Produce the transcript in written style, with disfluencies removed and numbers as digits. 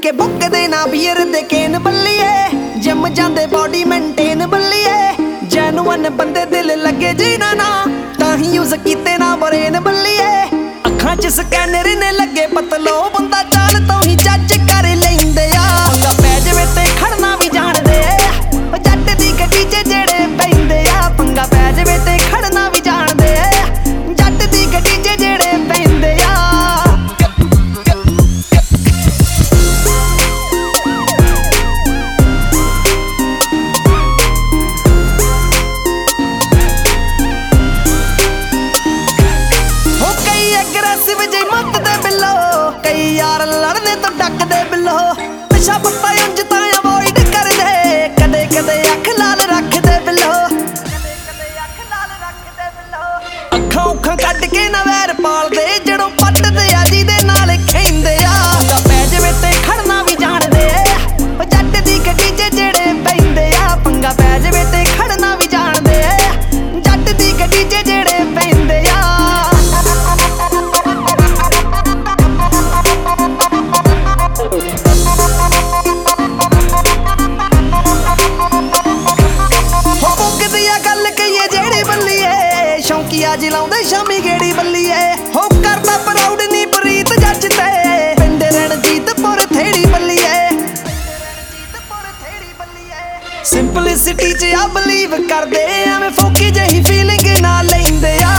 ਕੇ ਬੁੱਕਦੇ ਨਾ ਬੀਅਰ ਦੇ ਕੇਨ ਬੱਲੀਏ ਜਿਮ ਜਾਂਦੇ ਬੋਡੀ ਮੇਨਟੇਨ ਬੱਲੀਏ ਜੈਨੂਅਨ ਬੰਦੇ ਦਿਲ ਲੱਗੇ ਜਿਨ੍ਹਾਂ ਨਾ ਤਾਂ ਹੀ ਯੂਜ਼ ਕੀਤੇ ਨਾ ਬਰੇਨ ਬੱਲੀਏ ਅੱਖਾਂ 'ਚ ਸਕੈਨਰ ਨੇ ਲੱਗੇ ਪਤਲੋ ਬੰਦਾ ਚਾਲ ਤੋਂ ਹੀ ਜੱਜ ਕਰ ਲੈਂਦੇ ਆ ਪੰਗਾ ਪੈ ਜਾਵੇ ਤੇ ਖੜਨਾ ਵੀ ਜਾਣਦੇ ਉਹ ਜੱਟ ਦੀ ਗੱਡੀ 'ਚ ਜਿਹੜੇ ਪੈਂਦੇ ਆ ਪੰਗਾ ਪੈ ਜਾਵੇ ਤੇ ਖੜਨਾ ਵੀ ਜਾਣਦੇ ਜੱਟ ਦੀ ਗੱਡੀ 'ਚ ਜਿਹੜੇ ਪੈਂਦੇ ਆ ਕਈ ਯਾਰ ਲੜਨੇ ਤੋਂ ਡੱਕਦੇ ਬਿੱਲੋ ਨਸ਼ਾ ਪੱਤਾ ਉਂਝ ਤਾਂ ਅਵੋਇਡ ਕਰਦੇ ਕਦੇ ਕਦੇ ਅੱਖ ਲਾਲ ਰੱਖਦੇ ਬਿੱਲੋ ਅੱਖਾਂ ਉੱਖਾਂ ਕੱਢ ਕੇ ਨਾ ਵੈਰ ਪਾਲਦੇ ਜਦੋਂ ਪੱਟਦੇ ਆ ਜਿਹਦੇ ਨਾਲ ਖੈਂਦੇ ਆ ਪੰਗਾ ਪੈ ਜਾਵੇ ਤੇ ਖੜਨਾ ਵੀ ਜਾਣਦੇ ਉਹ ਜੱਟ ਦੀ ਗੱਡੀ 'ਚ ਜਿਹੜੇ ਪੈਂਦੇ ਆ ਪੰਗਾ ਪੈ ਜਾਵੇ ਤੇ ਖੜਨਾ ਵੀ ਜਾਣਦੇ ਜੱਟ ਦੀ ਗੱਡੀ 'ਚ ਜਿਹੜੇ ਪੈਂਦੇ ਆ ਗੱਲ ਕਹੀਏ ਜਿਹੜੇ ਬੱਲੀਏ ਸ਼ੌਂਕੀਆ ਜਿਲਾਉਂਦੇ ਸ਼ਾਮੀ ਗੇੜੀ ਬੱਲੀਏ ਹੋ ਕਰਦਾ ਪ੍ਰਾਊਡ ਨੀ ਪ੍ਰੀਤ ਜੱਜ ਤੇ ਪਿੰਡ ਰਣਜੀਤਪੁਰ ਥੇੜੀ ਬੱਲੀਏ ਸਿੰਪਲਿਸਿਟੀ 'ਚ ਆ ਬਲੀਵ ਕਰਦੇ ਐਵੇਂ ਫੋਕੀ ਜਿਹੀ ਫੀਲਿੰਗ ਨਾ ਲੈਂਦੇ ਆ